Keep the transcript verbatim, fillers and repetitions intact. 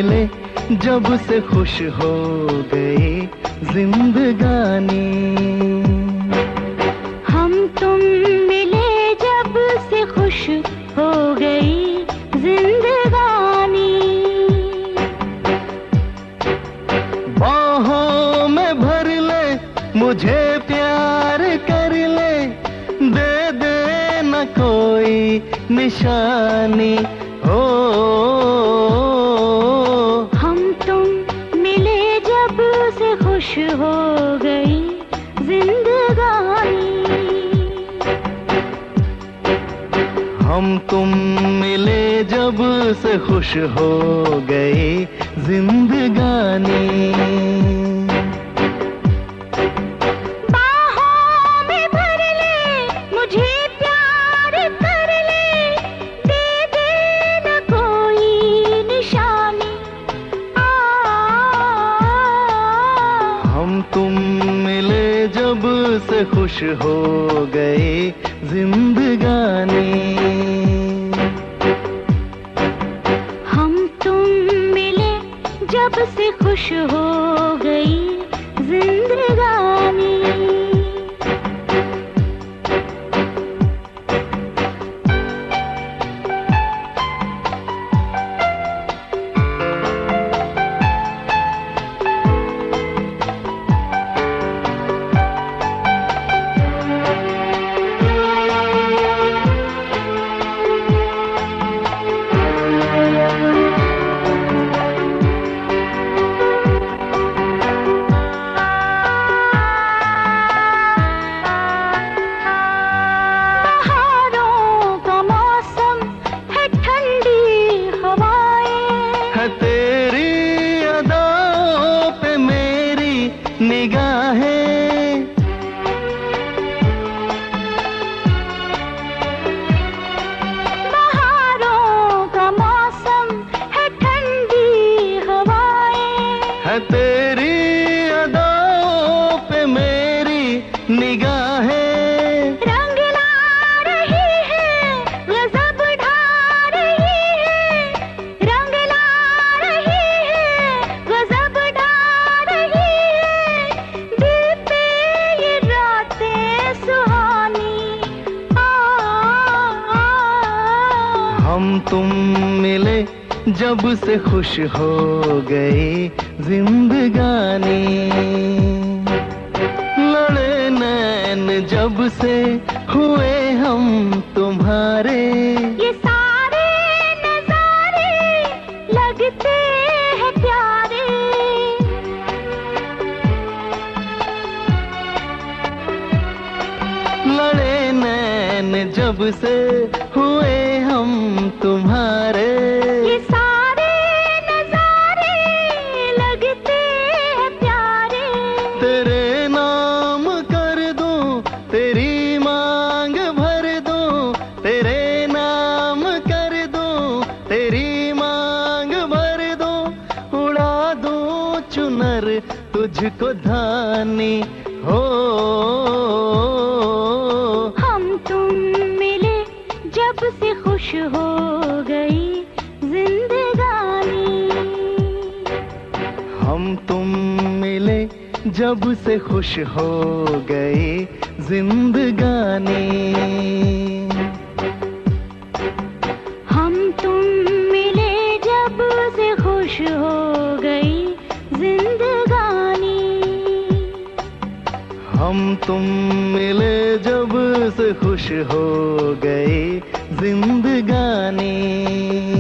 मिले जब से खुश हो गई जिंदगानी। हम तुम मिले जब से खुश हो गई जिंदगानी। बाहों में भर ले मुझे प्यार कर ले, दे दे न कोई निशानी। हो हम तुम मिले जब से खुश हो गई जिंदगानी। हम तुम मिले जब से खुश हो गई जिंदगानी। तुम मिले जब से खुश हो गई जिंदगानी। हम तुम मिले जब से खुश हो गई जिंदगानी। तेरी अदाओं पे मेरी निगाहें, बहारों का मौसम है ठंडी हवाएं, है तेरी अदाओं पे मेरी निगाहें। हम तुम मिले जब से खुश हो गई जिंदगानी। लड़े नैन जब से हुए हम तुम्हारे, ये सारे नजारे लगते हैं प्यारे। लड़े नैन जब से हुए हम तुम्हारे, ये सारे नजारे लगते हैं प्यारे। तेरे नाम कर दूं, तेरी मांग भर दूं, तेरे नाम कर दूं, तेरी मांग भर दूं, उड़ा दूं चुनर तुझको धानी। हो जब से खुश हो गई जिंदगानी। हम तुम मिले जब से खुश हो गई जिंदगानी। हम तुम मिले जब से खुश हो गई जिंदगानी। हम तुम मिले जब से खुश हो गई जिंदगानी।